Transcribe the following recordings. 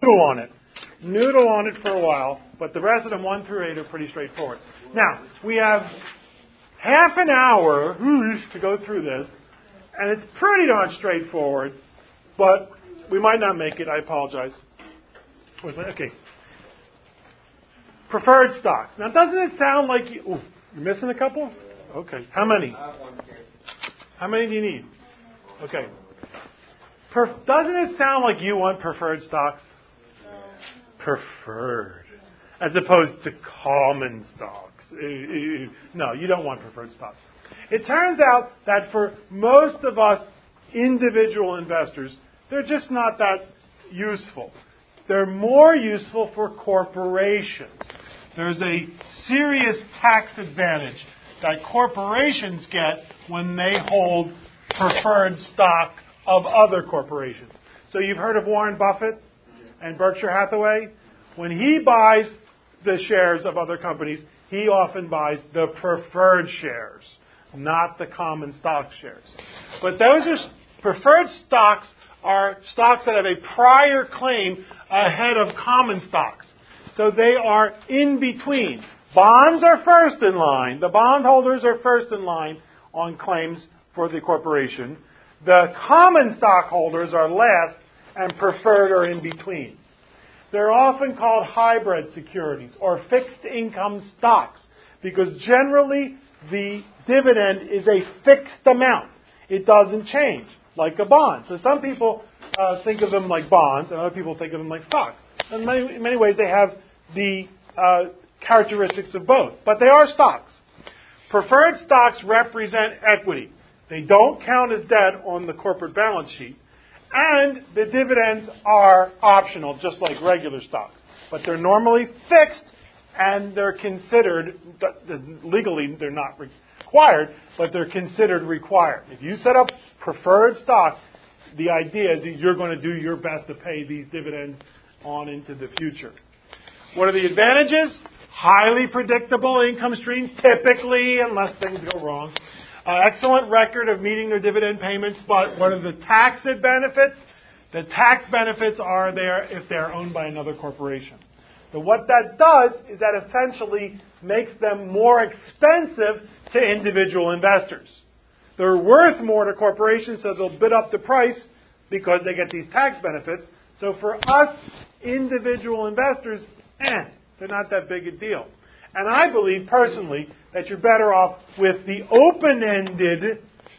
noodle on it. Noodle on it for a while, but the rest of them 1 through 8 are pretty straightforward. Now, we have half an hour to go through this, and it's pretty darn straightforward, but we might not make it. I apologize. Okay. Preferred stocks. Now, doesn't it sound like you're missing a couple? Okay. How many? How many do you need? Okay. Doesn't it sound like you want preferred stocks? Preferred. As opposed to common stocks. No, you don't want preferred stocks. It turns out that for most of us individual investors, they're just not that useful. They're more useful for corporations. There's a serious tax advantage that corporations get when they hold preferred stock of other corporations. So you've heard of Warren Buffett and Berkshire Hathaway? When he buys the shares of other companies, he often buys the preferred shares, not the common stock shares. But those are preferred stocks are stocks that have a prior claim ahead of common stocks. So they are in between. Bonds are first in line. The bondholders are first in line on claims for the corporation. The common stockholders are last, and preferred are in between. They're often called hybrid securities or fixed income stocks because generally the dividend is a fixed amount. It doesn't change like a bond. So some people think of them like bonds and other people think of them like stocks. In many ways they have the characteristics of both, but they are stocks. Preferred stocks represent equity. They don't count as debt on the corporate balance sheet. And the dividends are optional, just like regular stocks. But they're normally fixed, and they're considered, legally they're not required, but they're considered required. If you set up preferred stock, the idea is that you're going to do your best to pay these dividends on into the future. What are the advantages? Highly predictable income streams, typically, unless things go wrong. Excellent record of meeting their dividend payments, but what are the tax benefits? The tax benefits are there if they're owned by another corporation. So what that does is that essentially makes them more expensive to individual investors. They're worth more to corporations, so they'll bid up the price because they get these tax benefits. So for us individual investors, they're not that big a deal. And I believe personally that you're better off with the open-ended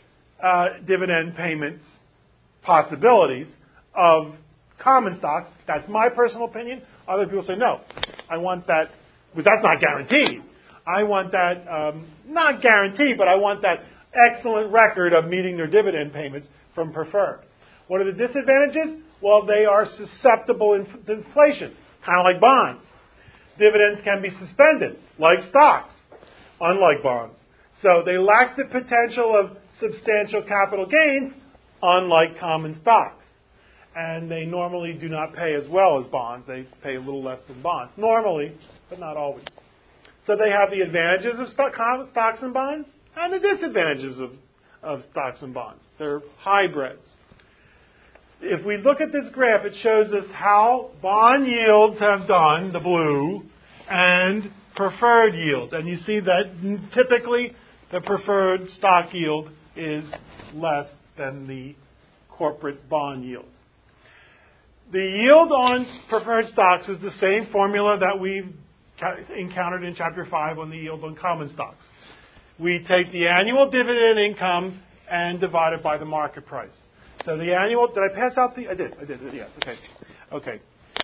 dividend payments possibilities of common stocks. That's my personal opinion. Other people say, no, I want that, but that's not guaranteed. I want that, not guaranteed, but I want that excellent record of meeting their dividend payments from preferred. What are the disadvantages? Well, they are susceptible to inflation, kind of like bonds. Dividends can be suspended, like stocks, unlike bonds. So they lack the potential of substantial capital gains, unlike common stocks. And they normally do not pay as well as bonds. They pay a little less than bonds, normally, but not always. So they have the advantages of stocks and bonds and the disadvantages of stocks and bonds. They're hybrids. If we look at this graph, it shows us how bond yields have done, the blue, and preferred yields. And you see that typically the preferred stock yield is less than the corporate bond yields. The yield on preferred stocks is the same formula that we've encountered in Chapter 5 on the yield on common stocks. We take the annual dividend income and divide it by the market price. So the annual, did I pass out the, I did, yes, okay.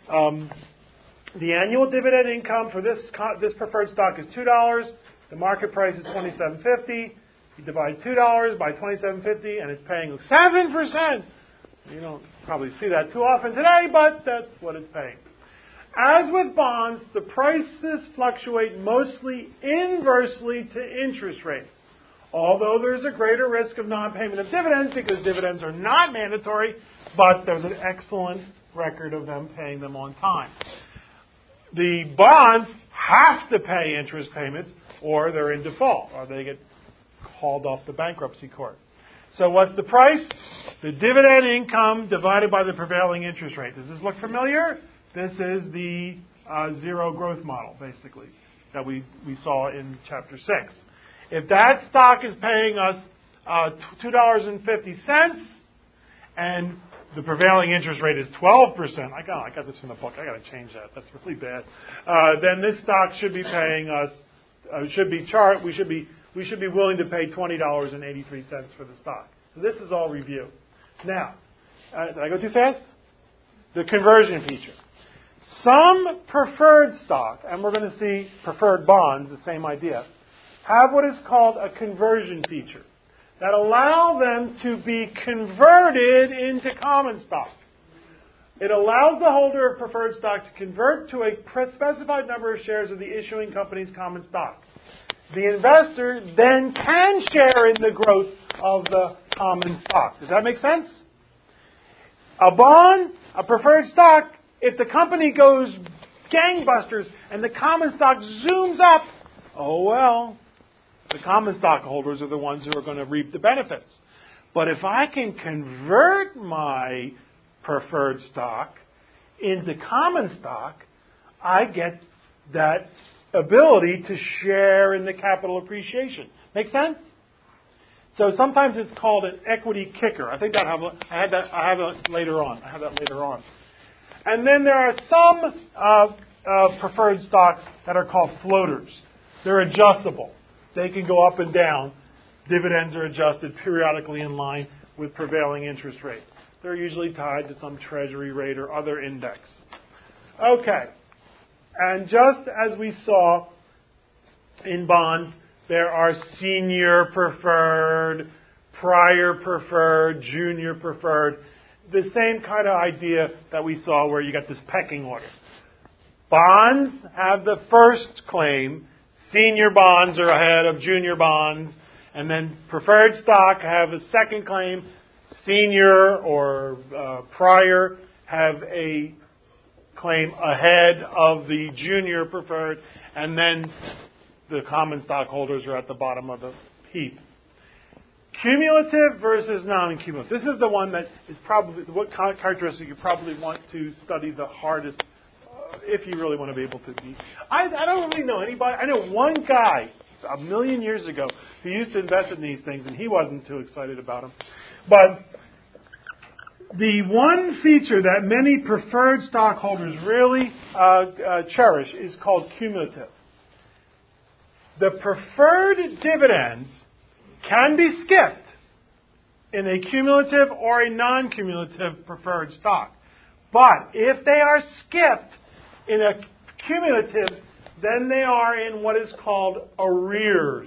The annual dividend income for this preferred stock is $2. The market price is $27.50. You divide $2 by $27.50 and it's paying 7%. You don't probably see that too often today, but that's what it's paying. As with bonds, the prices fluctuate mostly inversely to interest rates. Although there's a greater risk of non-payment of dividends because dividends are not mandatory, but there's an excellent record of them paying them on time. The bonds have to pay interest payments or they're in default or they get called off the bankruptcy court. So what's the price? The dividend income divided by the prevailing interest rate. Does this look familiar? This is the zero growth model, basically, that we saw in Chapter 6. If that stock is paying us $2.50 and the prevailing interest rate is 12%, I got this from the book, I got to change that, that's really bad, then this stock should be paying us, we should be willing to pay $20.83 for the stock. So this is all review. Now, did I go too fast? The conversion feature. Some preferred stock, and we're going to see preferred bonds, the same idea, have what is called a conversion feature that allow them to be converted into common stock. It allows the holder of preferred stock to convert to a specified number of shares of the issuing company's common stock. The investor then can share in the growth of the common stock. Does that make sense? A bond, a preferred stock, if the company goes gangbusters and the common stock zooms up, oh well, the common stockholders are the ones who are going to reap the benefits. But if I can convert my preferred stock into common stock, I get that ability to share in the capital appreciation. Make sense? So sometimes it's called an equity kicker. I think I have that later on. And then there are some preferred stocks that are called floaters. They're adjustable. They can go up and down. Dividends are adjusted periodically in line with prevailing interest rate. They're usually tied to some treasury rate or other index. Okay. And just as we saw in bonds, there are senior preferred, prior preferred, junior preferred. The same kind of idea that we saw where you got this pecking order. Bonds have the first claim. Senior bonds are ahead of junior bonds. And then preferred stock have a second claim. Senior or prior have a claim ahead of the junior preferred. And then the common stockholders are at the bottom of the heap. Cumulative versus non-cumulative. This is the one that is probably, what characteristic you probably want to study the hardest if you really want to be able to be. I don't really know anybody. I know one guy a million years ago who used to invest in these things, and he wasn't too excited about them. But the one feature that many preferred stockholders really cherish is called cumulative. The preferred dividends can be skipped in a cumulative or a non-cumulative preferred stock. But if they are skipped in a cumulative, then they are in what is called arrears.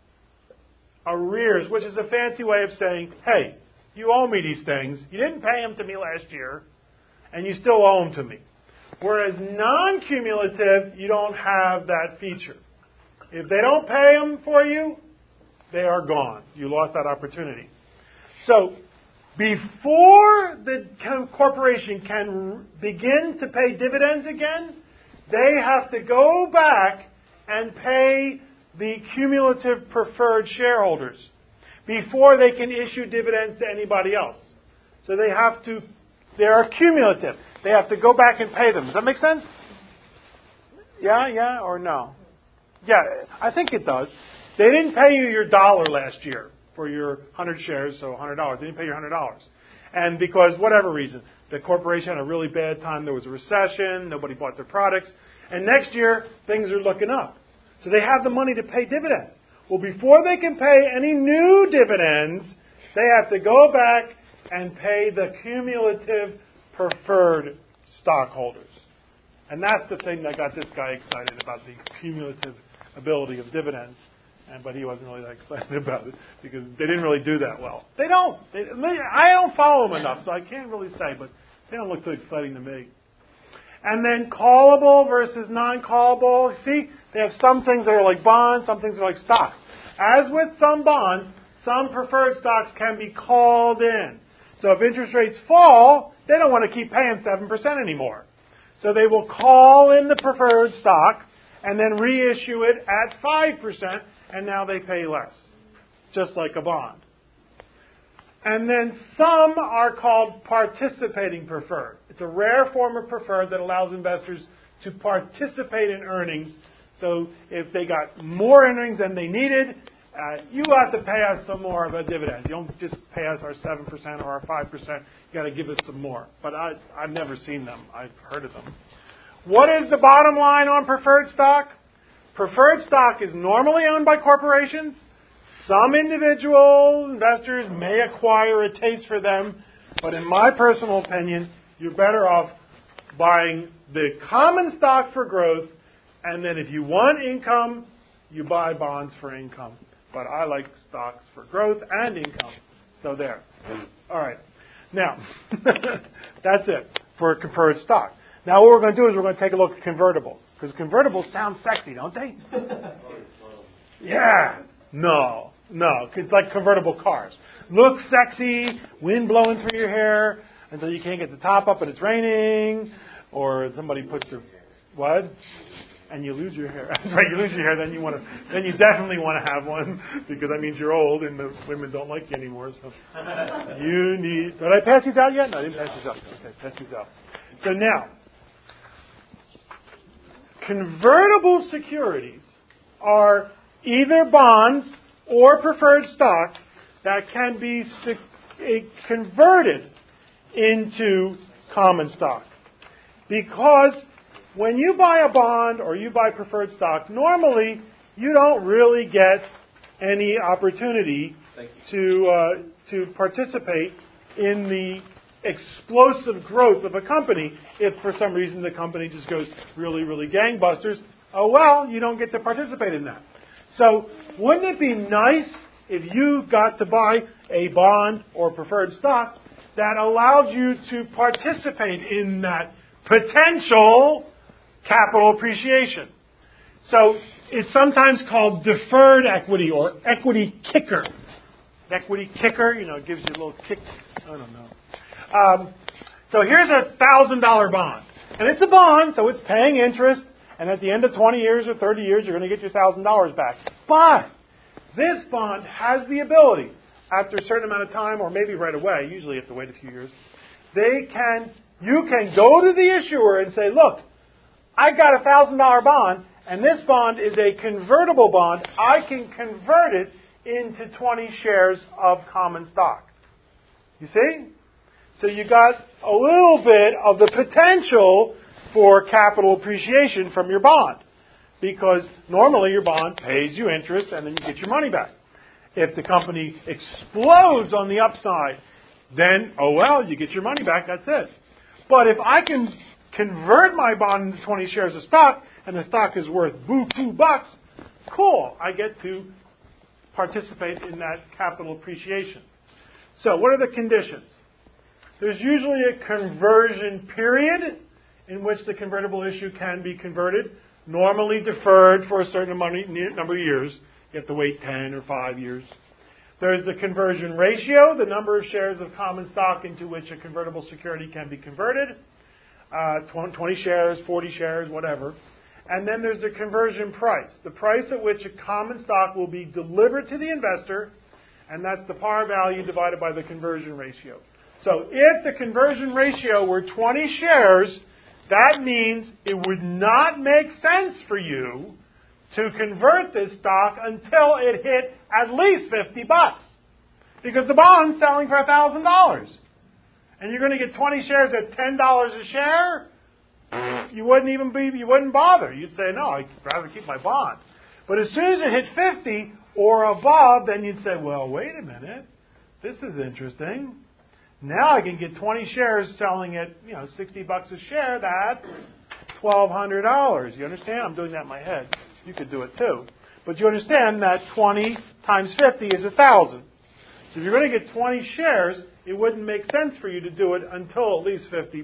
Arrears, which is a fancy way of saying, hey, you owe me these things. You didn't pay them to me last year, and you still owe them to me. Whereas non-cumulative, you don't have that feature. If they don't pay them for you, they are gone. You lost that opportunity. So, before the corporation can begin to pay dividends again, they have to go back and pay the cumulative preferred shareholders before they can issue dividends to anybody else. So they are cumulative. They have to go back and pay them. Does that make sense? Yeah, or no? Yeah, I think it does. They didn't pay you your $1 last year for your 100 shares, so $100. They didn't pay you $100. And because whatever reason, the corporation had a really bad time. There was a recession. Nobody bought their products. And next year, things are looking up. So they have the money to pay dividends. Well, before they can pay any new dividends, they have to go back and pay the cumulative preferred stockholders. And that's the thing that got this guy excited about the cumulative ability of dividends. But he wasn't really that excited about it because they didn't really do that well. They don't. I don't follow them enough, so I can't really say, but they don't look too exciting to me. And then callable versus non-callable. See, they have some things that are like bonds, some things that are like stocks. As with some bonds, some preferred stocks can be called in. So if interest rates fall, they don't want to keep paying 7% anymore. So they will call in the preferred stock and then reissue it at 5%, and now they pay less, just like a bond. And then some are called participating preferred. It's a rare form of preferred that allows investors to participate in earnings. So if they got more earnings than they needed, you have to pay us some more of a dividend. You don't just pay us our 7% or our 5%. You got to give us some more. But I've never seen them. I've heard of them. What is the bottom line on preferred stock? Preferred stock is normally owned by corporations. Some individual investors may acquire a taste for them, but in my personal opinion, you're better off buying the common stock for growth, and then if you want income, you buy bonds for income. But I like stocks for growth and income. So there. All right. Now, that's it for preferred stock. Now what we're going to do is we're going to take a look at convertibles, because convertibles sound sexy, don't they? Yeah. No. It's like convertible cars. Look sexy, wind blowing through your hair until you can't get the top up and it's raining, or somebody puts their what? And you lose your hair. That's right, you lose your hair, then you definitely want to have one, because that means you're old and the women don't like you anymore. So you need. Did I pass these out yet? No, I didn't pass these out. Okay, pass these out. So now, convertible securities are either bonds or preferred stock that can be converted into common stock. Because when you buy a bond or you buy preferred stock, normally you don't really get any opportunity to participate in the explosive growth of a company. If for some reason the company just goes really, really gangbusters, oh well, you don't get to participate in that. So wouldn't it be nice if you got to buy a bond or preferred stock that allowed you to participate in that potential capital appreciation? So it's sometimes called deferred equity or equity kicker. Equity kicker, it gives you a little kick. I don't know. So here's a $1,000 bond. And it's a bond, so it's paying interest. And at the end of 20 years or 30 years, you're going to get your $1,000 back. But this bond has the ability, after a certain amount of time, or maybe right away, usually you have to wait a few years, you can go to the issuer and say, look, I got a $1,000 bond, and this bond is a convertible bond. I can convert it into 20 shares of common stock. You see? So you got a little bit of the potential for capital appreciation from your bond. Because normally your bond pays you interest and then you get your money back. If the company explodes on the upside, then, oh well, you get your money back, that's it. But if I can convert my bond into 20 shares of stock and the stock is worth $2 bucks, cool, I get to participate in that capital appreciation. So what are the conditions? There's usually a conversion period in which the convertible issue can be converted, normally deferred for a certain number of years. You have to wait 10 or 5 years. There's the conversion ratio, the number of shares of common stock into which a convertible security can be converted, 20 shares, 40 shares, whatever. And then there's the conversion price, the price at which a common stock will be delivered to the investor, and that's the par value divided by the conversion ratio. So if the conversion ratio were 20 shares, that means it would not make sense for you to convert this stock until it hit at least $50. Because the bond's selling for $1,000. And you're going to get 20 shares at $10 a share? You wouldn't bother. You'd say, no, I'd rather keep my bond. But as soon as it hit 50 or above, then you'd say, well, wait a minute. This is interesting. Now I can get 20 shares selling at, $60 a share. That's $1,200. You understand? I'm doing that in my head. You could do it too. But you understand that 20 times 50 is 1,000. So if you're going to get 20 shares, it wouldn't make sense for you to do it until at least $50.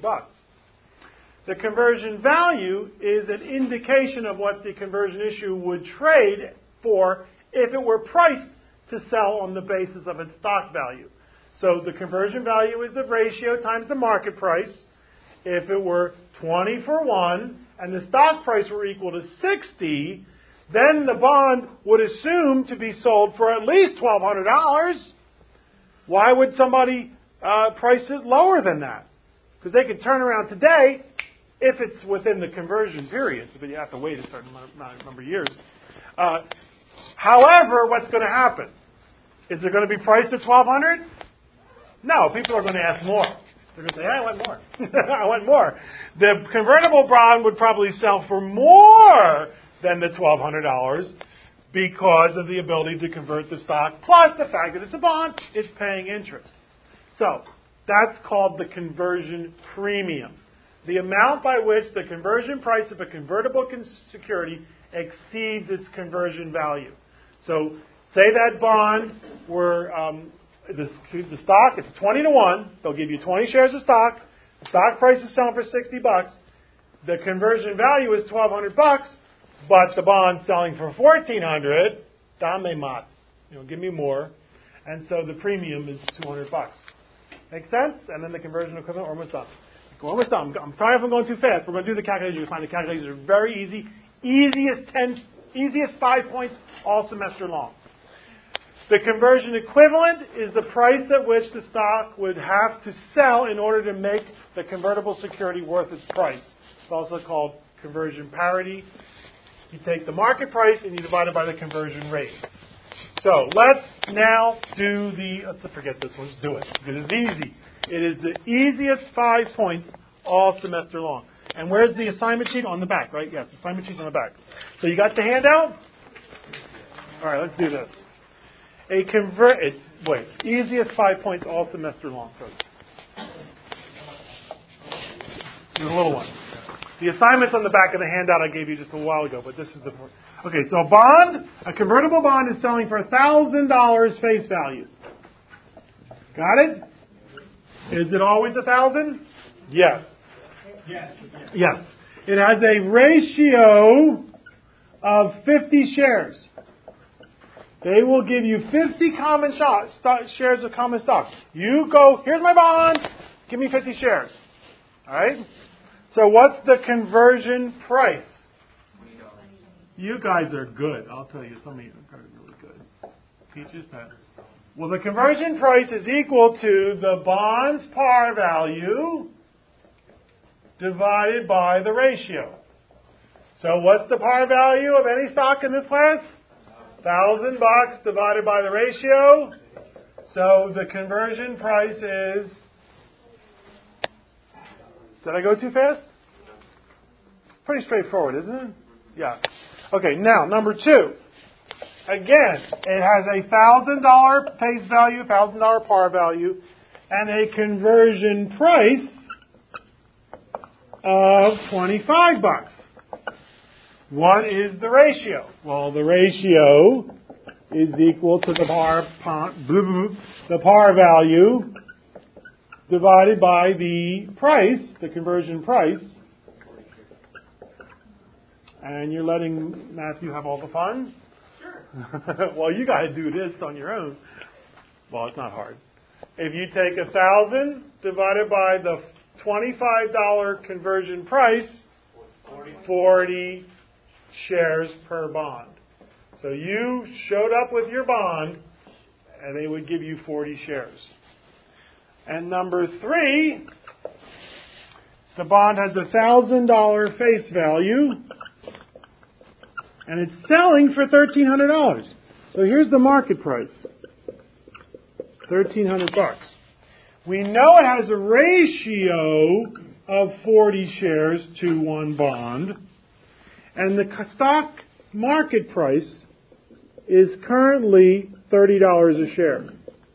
The conversion value is an indication of what the conversion issue would trade for if it were priced to sell on the basis of its stock value. So the conversion value is the ratio times the market price. If it were 20 for 1 and the stock price were equal to 60, then the bond would assume to be sold for at least $1,200. Why would somebody price it lower than that? Because they could turn around today, if it's within the conversion period, but you have to wait a certain number of years. However, what's going to happen? Is it going to be priced at $1,200? No, people are going to ask more. They're going to say, hey, I want more. I want more. The convertible bond would probably sell for more than the $1,200 because of the ability to convert the stock, plus the fact that it's a bond, it's paying interest. So that's called the conversion premium. The amount by which the conversion price of a convertible security exceeds its conversion value. So say that bond were the stock is 20 to 1. They'll give you 20 shares of stock. The stock price is selling for $60. The conversion value is $1,200, but the bond's selling for $1,400. Dame mat. Give me more. And so the premium is $200. Make sense? And then the conversion equivalent, almost done. Almost done. I'm sorry if I'm going too fast. We're going to do the calculations. You'll find the calculations are very easy. Easiest 5 points all semester long. The conversion equivalent is the price at which the stock would have to sell in order to make the convertible security worth its price. It's also called conversion parity. You take the market price and you divide it by the conversion rate. So let's now do let's forget this one, let's do it. Because it's easy. It is the easiest 5 points all semester long. And where's the assignment sheet? On the back, right? Yes, the assignment sheet's on the back. So you got the handout? All right, let's do this. Easiest 5 points all semester long, folks. There's a little one. The assignment's on the back of the handout I gave you just a while ago, but this is the point. Okay, so a convertible bond is selling for $1,000 face value. Got it? Is it always 1,000? Yes. Yes. It has a ratio of 50 shares. They will give you 50 shares of common stock. You go, here's my bond, give me 50 shares. All right? So what's the conversion price? You guys are good. I'll tell you, some of you are really good. Teachers, Pat. Well, the conversion price is equal to the bond's par value divided by the ratio. So what's the par value of any stock in this class? $1,000 divided by the ratio. So the conversion price is... Did I go too fast? Pretty straightforward, isn't it? Yeah. Okay, now, number 2. Again, it has a $1,000 face value, $1,000 par value, and a conversion price of $25. What is the ratio? Well, the ratio is equal to the par value divided by the price, the conversion price. And you're letting Matthew have all the fun? Sure. Well, you got to do this on your own. Well, it's not hard. If you take 1,000 divided by the $25 conversion price, 40 shares per bond. So you showed up with your bond, and they would give you 40 shares. And number 3, the bond has a $1,000 face value, and it's selling for $1,300. So here's the market price, $1,300. We know it has a ratio of 40 shares to one bond, and the stock market price is currently $30 a share.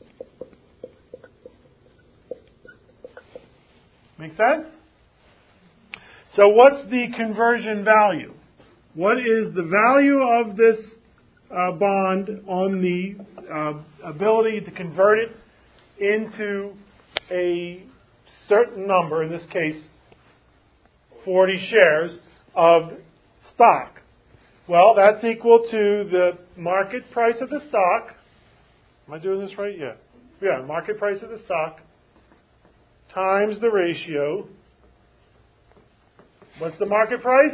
Make sense? So what's the conversion value? What is the value of this bond on the ability to convert it into a certain number, in this case 40 shares of stock? Well, that's equal to the market price of the stock. Am I doing this right? Yeah. Yeah, market price of the stock times the ratio. What's the market price?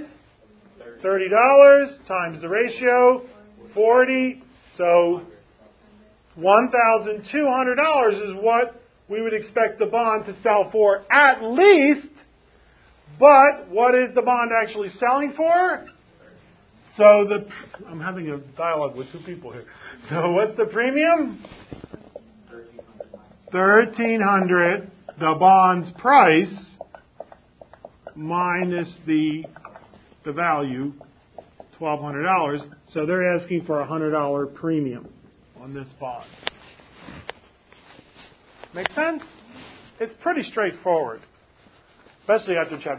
$30 times the ratio, 40. So $1,200 is what we would expect the bond to sell for at least. But what is the bond actually selling for? So I'm having a dialogue with two people here. So what's the premium? $1,300. The bond's price minus the value, $1,200. So they're asking for a $100 premium on this bond. Make sense? It's pretty straightforward. Especially after Chapter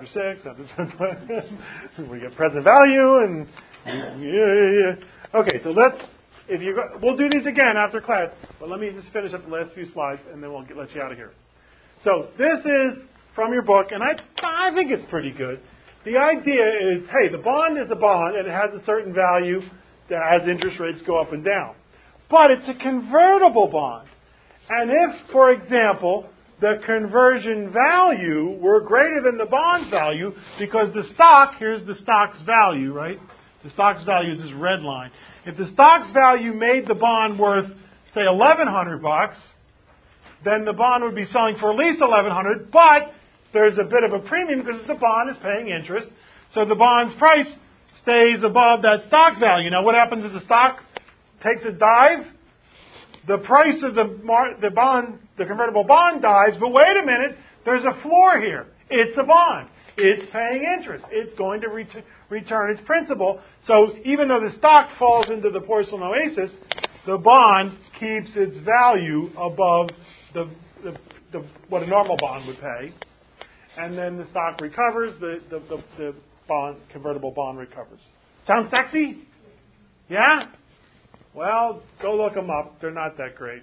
6, we get present value and Okay, so we'll do these again after class, but let me just finish up the last few slides and then we'll let you out of here. So this is from your book, and I think it's pretty good. The idea is, hey, the bond is a bond and it has a certain value as interest rates go up and down. But it's a convertible bond. And if, for example, the conversion value were greater than the bond's value, because the stock, here's the stock's value, right? The stock's value is this red line. If the stock's value made the bond worth, say, $1,100, then the bond would be selling for at least $1,100, but there's a bit of a premium because the bond is paying interest, so the bond's price stays above that stock value. Now, what happens if the stock takes a dive? The price of the convertible bond dives, but wait a minute, there's a floor here. It's a bond. It's paying interest. It's going to return its principal. So even though the stock falls into the porcelain oasis, the bond keeps its value above what a normal bond would pay. And then the stock recovers, the convertible bond recovers. Sound sexy? Yeah? Well, go look them up. They're not that great.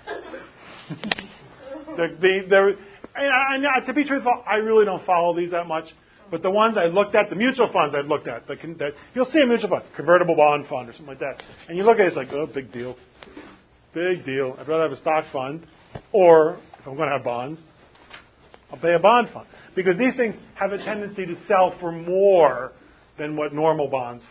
To be truthful, I really don't follow these that much. But the ones I looked at, the mutual funds I've looked at, you'll see a mutual fund, convertible bond fund or something like that. And you look at it, it's like, oh, big deal. Big deal. I'd rather have a stock fund. Or, if I'm going to have bonds, I'll pay a bond fund. Because these things have a tendency to sell for more than what normal bonds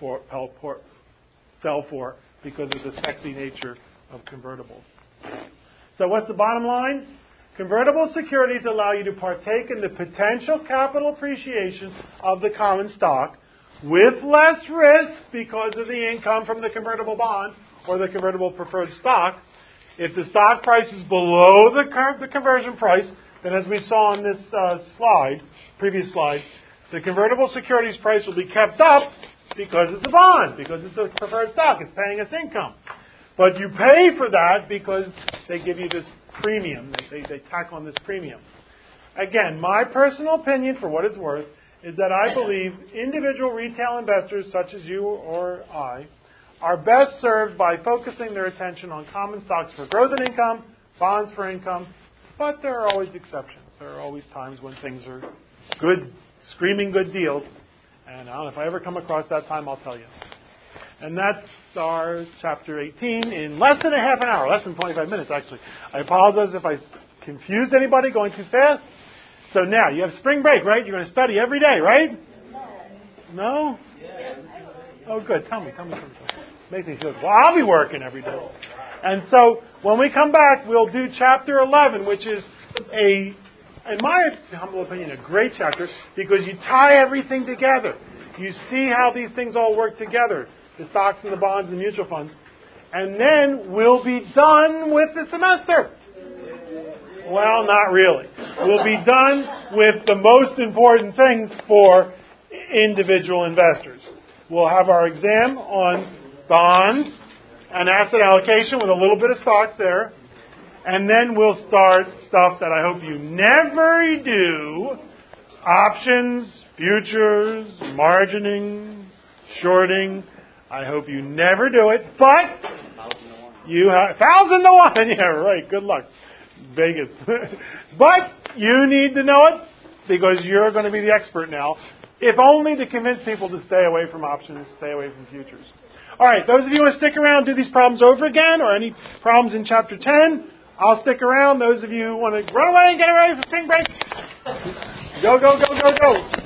sell for because of the sexy nature of convertibles. So what's the bottom line? Convertible securities allow you to partake in the potential capital appreciation of the common stock with less risk because of the income from the convertible bond or the convertible preferred stock. If the stock price is below the conversion price, then as we saw on this previous slide, the convertible securities price will be kept up because it's a bond, because it's a preferred stock. It's paying us income. But you pay for that because they give you this premium. They tack on this premium. Again, my personal opinion, for what it's worth, is that I believe individual retail investors such as you or I are best served by focusing their attention on common stocks for growth and income, bonds for income, but there are always exceptions. There are always times when things are good, screaming good deals, and I don't know, if I ever come across that time, I'll tell you. And that's our chapter 18 in less than a half an hour, less than 25 minutes actually. I apologize if I confused anybody going too fast. So now, you have spring break, right? You're going to study every day, right? No? Oh, good. Tell me something. Makes me feel, well, I'll be working every day. And so, when we come back, we'll do chapter 11, which is in my humble opinion, a great chapter, because you tie everything together. You see how these things all work together. The stocks and the bonds and the mutual funds. And then we'll be done with the semester. Well, not really. We'll be done with the most important things for individual investors. We'll have our exam on bonds and asset allocation with a little bit of stocks there. And then we'll start stuff that I hope you never do. Options, futures, margining, shorting. I hope you never do it, but you have 1,000 to 1. Yeah, right. Good luck, Vegas. But you need to know it because you're going to be the expert now, if only to convince people to stay away from options, stay away from futures. All right, those of you who want to stick around, do these problems over again, or any problems in chapter 10, I'll stick around. Those of you who want to run away and get ready for spring break, go, go, go, go, go.